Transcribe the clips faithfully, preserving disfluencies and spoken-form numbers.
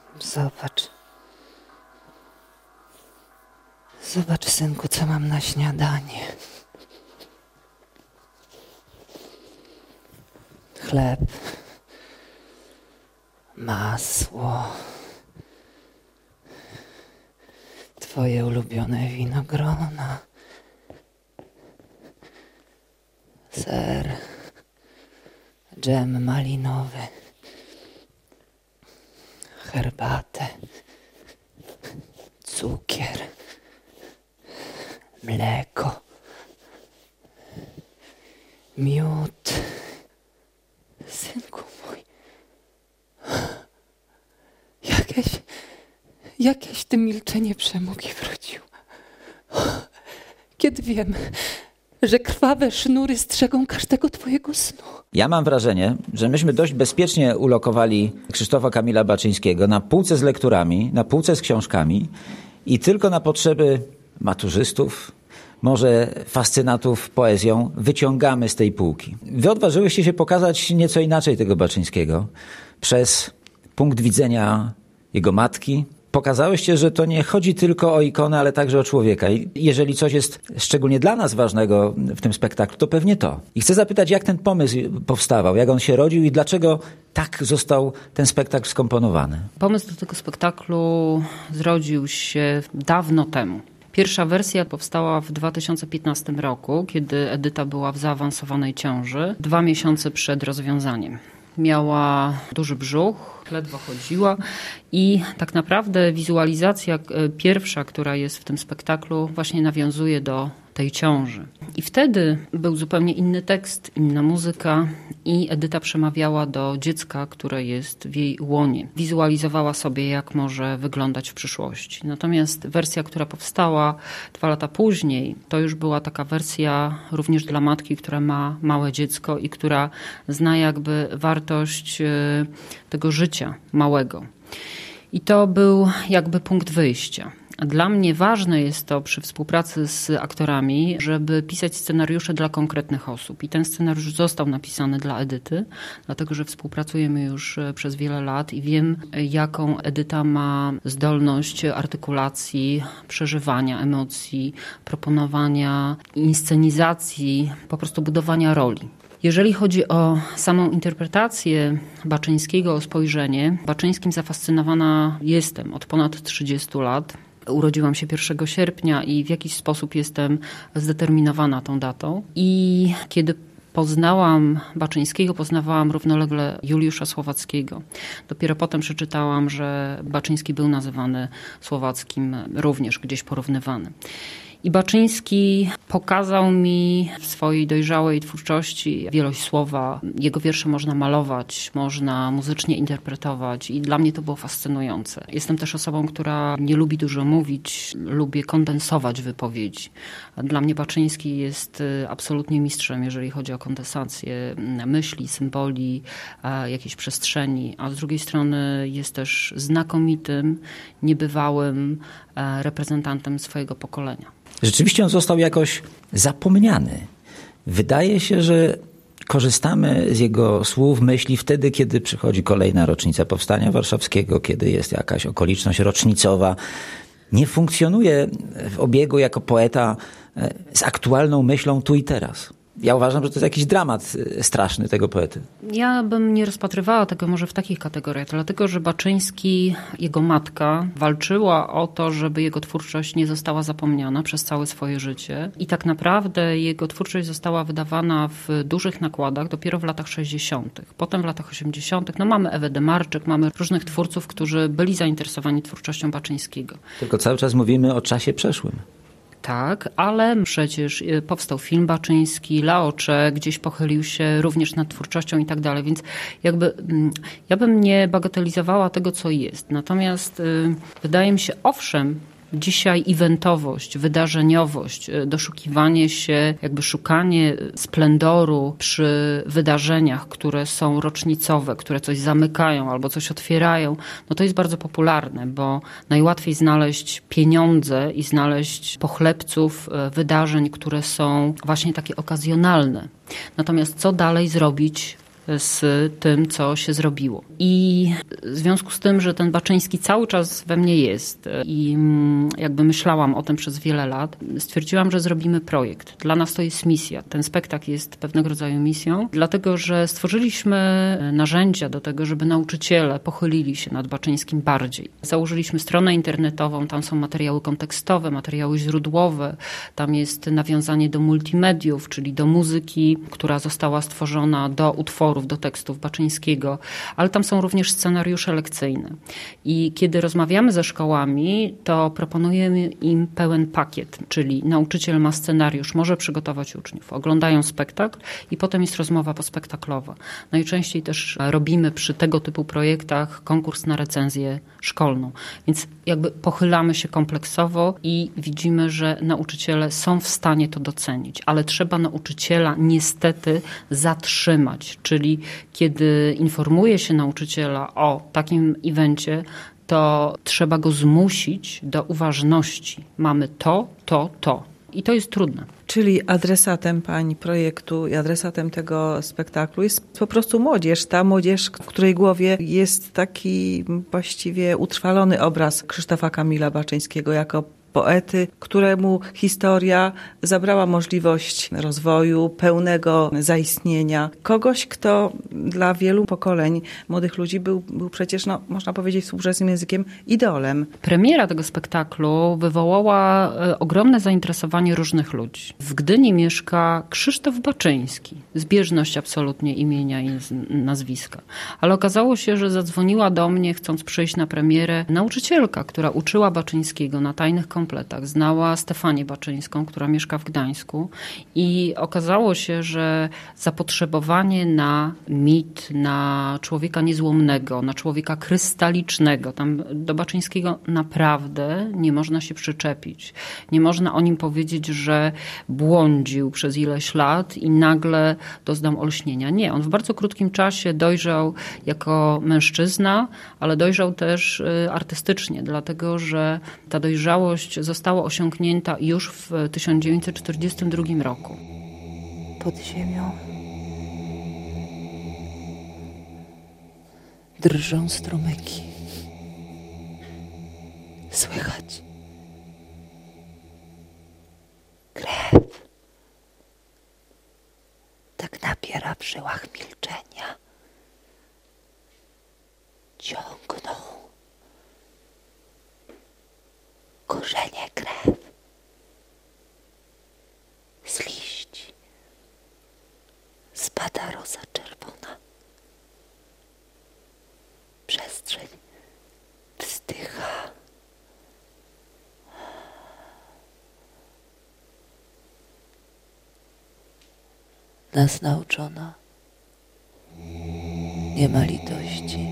Zobacz. Zobacz, synku, co mam na śniadanie. Chleb, masło, twoje ulubione winogrona, ser, dżem malinowy, herbatę, cukier, mleko, miód. Synku mój, jakieś, jakieś ty milczenie przemógł i wrócił. Kiedy wiem, że krwawe sznury strzegą każdego twojego snu. Ja mam wrażenie, że myśmy dość bezpiecznie ulokowali Krzysztofa Kamila Baczyńskiego na półce z lekturami, na półce z książkami i tylko na potrzeby maturzystów, może fascynatów poezją, wyciągamy z tej półki. Wy odważyłyście się pokazać nieco inaczej tego Baczyńskiego przez punkt widzenia jego matki. Pokazałyście, że to nie chodzi tylko o ikonę, ale także o człowieka. I jeżeli coś jest szczególnie dla nas ważnego w tym spektaklu, to pewnie to. I chcę zapytać, jak ten pomysł powstawał, jak on się rodził i dlaczego tak został ten spektakl skomponowany? Pomysł do tego spektaklu zrodził się dawno temu. Pierwsza wersja powstała w dwa tysiące piętnastym roku, kiedy Edyta była w zaawansowanej ciąży, dwa miesiące przed rozwiązaniem. Miała duży brzuch, ledwo chodziła i tak naprawdę wizualizacja pierwsza, która jest w tym spektaklu, właśnie nawiązuje do tej ciąży. I wtedy był zupełnie inny tekst, inna muzyka i Edyta przemawiała do dziecka, które jest w jej łonie. Wizualizowała sobie, jak może wyglądać w przyszłości. Natomiast wersja, która powstała dwa lata później, to już była taka wersja również dla matki, która ma małe dziecko i która zna jakby wartość tego życia małego. I to był jakby punkt wyjścia. Dla mnie ważne jest to przy współpracy z aktorami, żeby pisać scenariusze dla konkretnych osób. I ten scenariusz został napisany dla Edyty, dlatego że współpracujemy już przez wiele lat i wiem, jaką Edyta ma zdolność artykulacji, przeżywania emocji, proponowania inscenizacji, po prostu budowania roli. Jeżeli chodzi o samą interpretację Baczyńskiego, o spojrzenie, Baczyńskim zafascynowana jestem od ponad trzydziestu lat. Urodziłam się pierwszego sierpnia i w jakiś sposób jestem zdeterminowana tą datą. I kiedy poznałam Baczyńskiego, poznawałam równolegle Juliusza Słowackiego. Dopiero potem przeczytałam, że Baczyński był nazywany Słowackim, również gdzieś porównywany. I Baczyński pokazał mi w swojej dojrzałej twórczości wielość słowa. Jego wiersze można malować, można muzycznie interpretować i dla mnie to było fascynujące. Jestem też osobą, która nie lubi dużo mówić, lubię kondensować wypowiedzi. Dla mnie Baczyński jest absolutnie mistrzem, jeżeli chodzi o kondensację myśli, symboli, jakiejś przestrzeni, a z drugiej strony jest też znakomitym, niebywałym reprezentantem swojego pokolenia. Rzeczywiście on został jakoś zapomniany. Wydaje się, że korzystamy z jego słów, myśli wtedy, kiedy przychodzi kolejna rocznica Powstania Warszawskiego, kiedy jest jakaś okoliczność rocznicowa. Nie funkcjonuje w obiegu jako poeta z aktualną myślą tu i teraz. Ja uważam, że to jest jakiś dramat straszny tego poety. Ja bym nie rozpatrywała tego może w takich kategoriach, dlatego że Baczyński, jego matka walczyła o to, żeby jego twórczość nie została zapomniana przez całe swoje życie. I tak naprawdę jego twórczość została wydawana w dużych nakładach dopiero w latach sześćdziesiątych. Potem w latach osiemdziesiątych. No mamy Ewę Demarczyk, mamy różnych twórców, którzy byli zainteresowani twórczością Baczyńskiego. Tylko cały czas mówimy o czasie przeszłym. Tak, ale przecież powstał film Baczyński, Laocze gdzieś pochylił się również nad twórczością i tak dalej, więc jakby ja bym nie bagatelizowała tego, co jest. Natomiast y, wydaje mi się, owszem, dzisiaj eventowość, wydarzeniowość, doszukiwanie się, jakby szukanie splendoru przy wydarzeniach, które są rocznicowe, które coś zamykają albo coś otwierają, no to jest bardzo popularne, bo najłatwiej znaleźć pieniądze i znaleźć pochlebców wydarzeń, które są właśnie takie okazjonalne. Natomiast co dalej zrobić z tym, co się zrobiło. I w związku z tym, że ten Baczyński cały czas we mnie jest i jakby myślałam o tym przez wiele lat, stwierdziłam, że zrobimy projekt. Dla nas to jest misja. Ten spektakl jest pewnego rodzaju misją, dlatego że stworzyliśmy narzędzia do tego, żeby nauczyciele pochylili się nad Baczyńskim bardziej. Założyliśmy stronę internetową, tam są materiały kontekstowe, materiały źródłowe, tam jest nawiązanie do multimediów, czyli do muzyki, która została stworzona do utworów, do tekstów Baczyńskiego, ale tam są również scenariusze lekcyjne. I kiedy rozmawiamy ze szkołami, to proponujemy im pełen pakiet, czyli nauczyciel ma scenariusz, może przygotować uczniów, oglądają spektakl i potem jest rozmowa pospektaklowa. Najczęściej też robimy przy tego typu projektach konkurs na recenzję szkolną. Więc jakby pochylamy się kompleksowo i widzimy, że nauczyciele są w stanie to docenić, ale trzeba nauczyciela niestety zatrzymać, czyli kiedy informuje się nauczyciela o takim evencie, to trzeba go zmusić do uważności. Mamy to, to, to. I to jest trudne. Czyli adresatem pani projektu i adresatem tego spektaklu jest po prostu młodzież. Ta młodzież, w której głowie jest taki właściwie utrwalony obraz Krzysztofa Kamila Baczyńskiego jako poety, któremu historia zabrała możliwość rozwoju, pełnego zaistnienia. Kogoś, kto dla wielu pokoleń młodych ludzi był, był przecież, no, można powiedzieć współczesnym językiem, idolem. Premiera tego spektaklu wywołała ogromne zainteresowanie różnych ludzi. W Gdyni mieszka Krzysztof Baczyński. Zbieżność absolutnie imienia i nazwiska. Ale okazało się, że zadzwoniła do mnie, chcąc przyjść na premierę, nauczycielka, która uczyła Baczyńskiego na tajnych kompletach. Znała Stefanię Baczyńską, która mieszka w Gdańsku i okazało się, że zapotrzebowanie na mit, na człowieka niezłomnego, na człowieka krystalicznego, tam do Baczyńskiego naprawdę nie można się przyczepić. Nie można o nim powiedzieć, że błądził przez ileś lat i nagle doznał olśnienia. Nie, on w bardzo krótkim czasie dojrzał jako mężczyzna, ale dojrzał też artystycznie, dlatego że ta dojrzałość została osiągnięta już w tysiąc dziewięćset czterdziestym drugim roku. Pod ziemią drżą strumyki. Słychać krew. Tak napiera w żyłach milczenia. Ciągną korzenie krew z liści. Spada roza czerwona. Przestrzeń wzdycha. Nas nauczono, nie ma litości.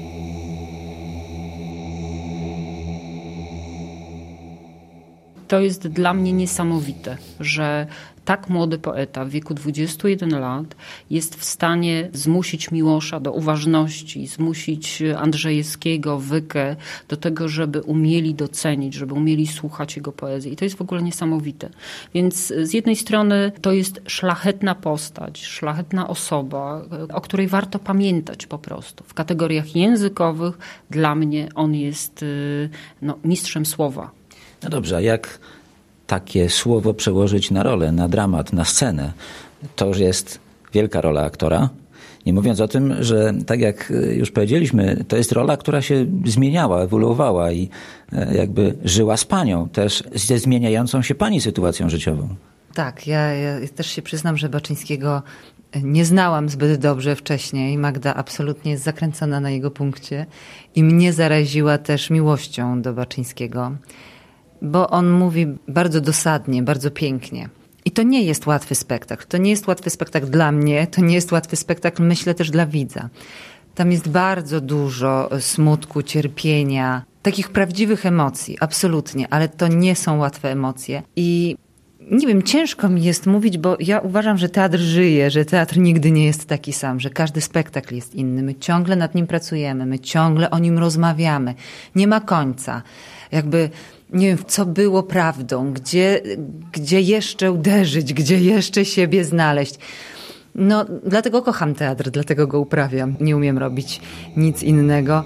To jest dla mnie niesamowite, że tak młody poeta w wieku dwudziestu jeden lat jest w stanie zmusić Miłosza do uważności, zmusić Andrzejewskiego, Wykę do tego, żeby umieli docenić, żeby umieli słuchać jego poezji. I to jest w ogóle niesamowite. Więc z jednej strony to jest szlachetna postać, szlachetna osoba, o której warto pamiętać po prostu. W kategoriach językowych dla mnie on jest no, mistrzem słowa. No dobrze, a jak takie słowo przełożyć na rolę, na dramat, na scenę? To już jest wielka rola aktora. Nie mówiąc o tym, że tak jak już powiedzieliśmy, to jest rola, która się zmieniała, ewoluowała i jakby żyła z panią, też ze zmieniającą się pani sytuacją życiową. Tak, ja, ja też się przyznam, że Baczyńskiego nie znałam zbyt dobrze wcześniej. Magda absolutnie jest zakręcona na jego punkcie i mnie zaraziła też miłością do Baczyńskiego, bo on mówi bardzo dosadnie, bardzo pięknie. I to nie jest łatwy spektakl. To nie jest łatwy spektakl dla mnie, to nie jest łatwy spektakl, myślę, też dla widza. Tam jest bardzo dużo smutku, cierpienia, takich prawdziwych emocji, absolutnie, ale to nie są łatwe emocje. I nie wiem, ciężko mi jest mówić, bo ja uważam, że teatr żyje, że teatr nigdy nie jest taki sam, że każdy spektakl jest inny. My ciągle nad nim pracujemy, my ciągle o nim rozmawiamy. Nie ma końca. Jakby nie wiem, co było prawdą, gdzie, gdzie jeszcze uderzyć, gdzie jeszcze siebie znaleźć. No, dlatego kocham teatr, dlatego go uprawiam. Nie umiem robić nic innego.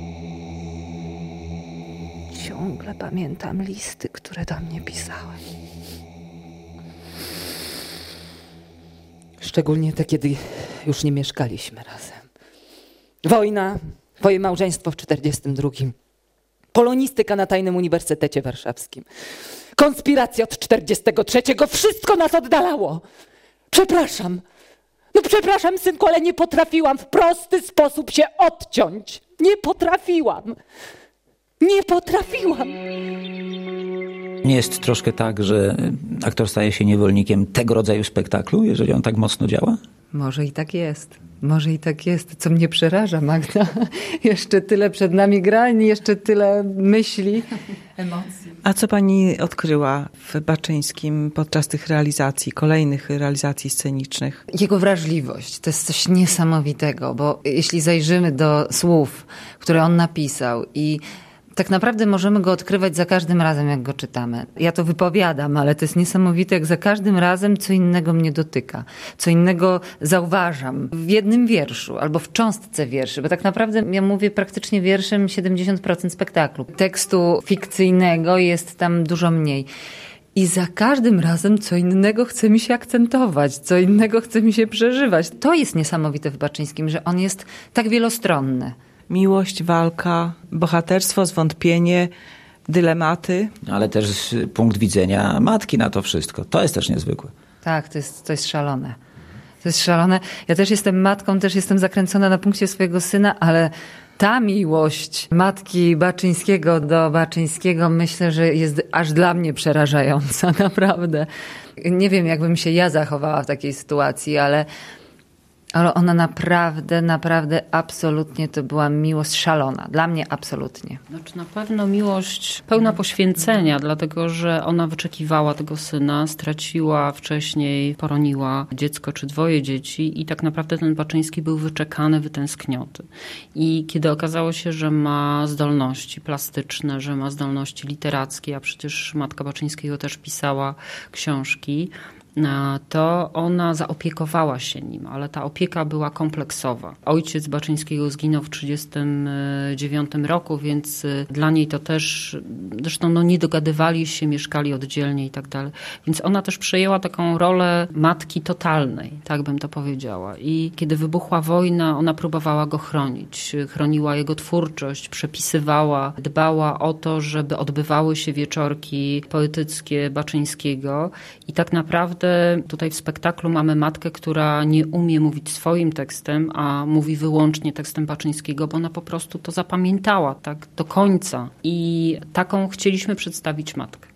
Ciągle pamiętam listy, które do mnie pisałeś. Szczególnie te, kiedy już nie mieszkaliśmy razem. Wojna, twoje małżeństwo w czterdziestym drugim. Polonistyka na Tajnym Uniwersytecie Warszawskim. Konspiracja od czterdziestego trzeciego. Wszystko nas oddalało. Przepraszam. No przepraszam, synku, ale nie potrafiłam w prosty sposób się odciąć. Nie potrafiłam. Nie potrafiłam. Nie jest troszkę tak, że aktor staje się niewolnikiem tego rodzaju spektaklu, jeżeli on tak mocno działa? Może i tak jest. Może i tak jest. Co mnie przeraża, Magda. Jeszcze tyle przed nami grań, jeszcze tyle myśli, emocji. A co pani odkryła w Baczyńskim podczas tych realizacji, kolejnych realizacji scenicznych? Jego wrażliwość to jest coś niesamowitego, bo jeśli zajrzymy do słów, które on napisał i tak naprawdę możemy go odkrywać za każdym razem, jak go czytamy. Ja to wypowiadam, ale to jest niesamowite, jak za każdym razem co innego mnie dotyka. Co innego zauważam w jednym wierszu albo w cząstce wierszy, bo tak naprawdę ja mówię praktycznie wierszem siedemdziesiąt procent spektaklu. Tekstu fikcyjnego jest tam dużo mniej. I za każdym razem co innego chce mi się akcentować, co innego chce mi się przeżywać. To jest niesamowite w Baczyńskim, że on jest tak wielostronny. Miłość, walka, bohaterstwo, zwątpienie, dylematy. Ale też punkt widzenia matki na to wszystko. To jest też niezwykłe. Tak, to jest, to jest szalone. To jest szalone. Ja też jestem matką, też jestem zakręcona na punkcie swojego syna, ale ta miłość matki Baczyńskiego do Baczyńskiego myślę, że jest aż dla mnie przerażająca, naprawdę. Nie wiem, jakbym się ja zachowała w takiej sytuacji, ale Ale ona naprawdę, naprawdę absolutnie to była miłość szalona. Dla mnie absolutnie. Znaczy na pewno miłość pełna poświęcenia, dlatego że ona wyczekiwała tego syna, straciła wcześniej, poroniła dziecko czy dwoje dzieci i tak naprawdę ten Baczyński był wyczekany, wytęsknioty. I kiedy okazało się, że ma zdolności plastyczne, że ma zdolności literackie, a przecież matka Baczyńskiego też pisała książki, to ona zaopiekowała się nim, ale ta opieka była kompleksowa. Ojciec Baczyńskiego zginął w trzydziestym dziewiątym roku, więc dla niej to też, zresztą no nie dogadywali się, mieszkali oddzielnie i tak dalej. Więc ona też przejęła taką rolę matki totalnej, tak bym to powiedziała. I kiedy wybuchła wojna, ona próbowała go chronić. Chroniła jego twórczość, przepisywała, dbała o to, żeby odbywały się wieczorki poetyckie Baczyńskiego i tak naprawdę tutaj w spektaklu mamy matkę, która nie umie mówić swoim tekstem, a mówi wyłącznie tekstem Baczyńskiego, bo ona po prostu to zapamiętała tak do końca. I taką chcieliśmy przedstawić matkę.